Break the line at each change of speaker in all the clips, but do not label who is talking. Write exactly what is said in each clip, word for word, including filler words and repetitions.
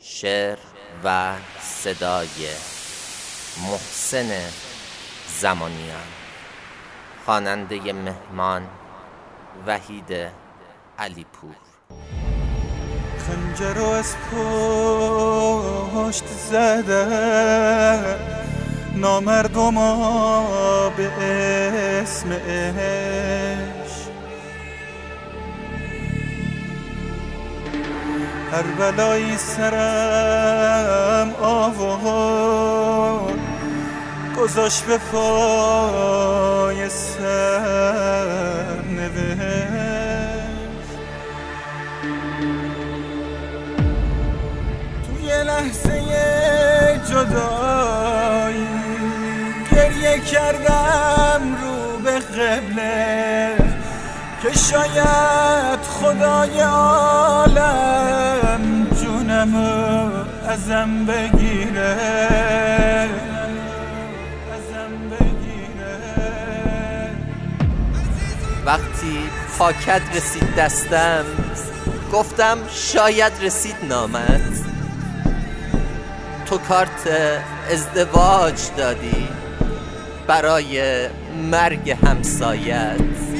شعر و صدای محسن زمانیان، خواننده مهمان وحید علیپور.
خنجر رو از پشت زدن نامردما به اسم عشق، هر بلایی سرم آورد گذاشت به پای سر نوشت. توی لحظه جدایی گریه کردم رو به قبله که شاید خدای عالم جونمو ازم بگیره ازم بگیره.
وقتی پاکت رسید دستم گفتم شاید رسید نامت. تو کارت ازدواج دادی برای مرگ همسایت.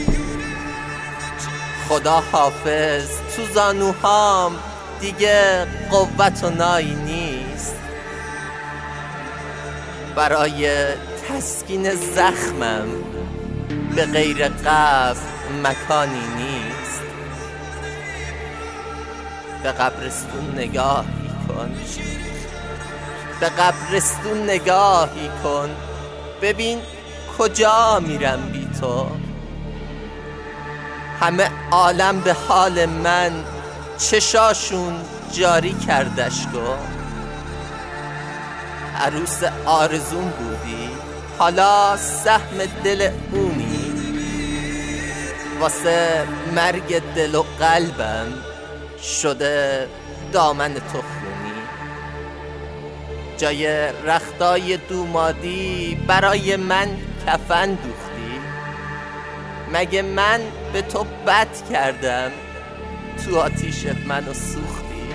خدا حافظ تو زانوهام دیگه قوت و نایی نیست، برای تسکین زخمم به غیر قبر مکانی نیست. به قبرستون نگاهی کن، به قبرستون نگاهی کن، ببین کجا میرم بی تو. همه عالم به حال من چشاشون جاری کردش گو. عروس آرزون بودی حالا سهم دل اونی، واسه مرگ دل و قلبم شده دامن تو خونی. جای رختای دومادی برای من کفن دوختی. مگه من به تو بد کردم تو آتیشت منو سوختی؟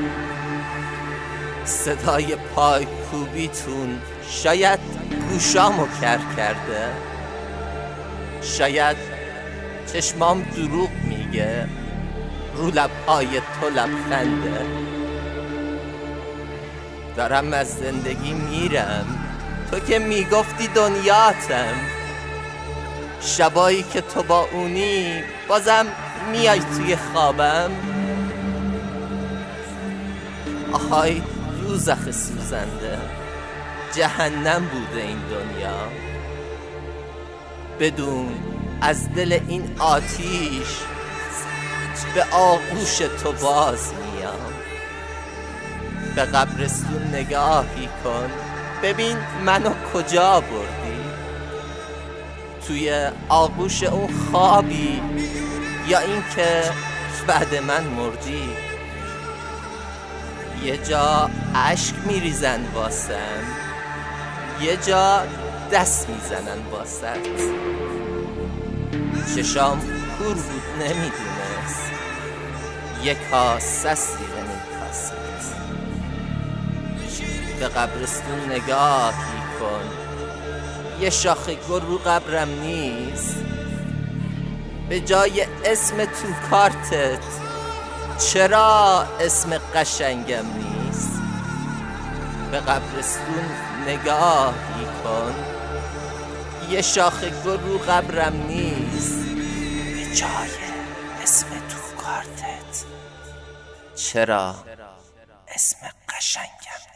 صدای پای کوبیتون شاید گوشامو کر کرده، شاید چشمام دروغ میگه رو لبهای تو لبخنده. دارم از زندگی میرم، تو که میگفتی دنیاتم. شبایی که تو با اونی بازم میای توی خوابم. آهای دوزخ سوزنده، جهنم بوده این دنیا. بدون از دل این آتیش به آغوش تو باز میام. به قبرستون نگاهی کن، ببین منو کجا بردی. توی آغوش اون خوابی یا این که بعد من مردی. یه جا عشق میریزن واسم، یه جا دست میزنن واسط. چشام کور بود نمیدونست یک کاسه سیغ نمیکاست. به قبرستون نگاهی کن، یه شاخه گل رو قبرم نیست. به جای اسم تو کارتت چرا اسم قشنگم نیست؟ به قبرستون نگاهی کن، یه شاخه گل رو قبرم نیست. به جای اسم تو کارتت چرا اسم قشنگم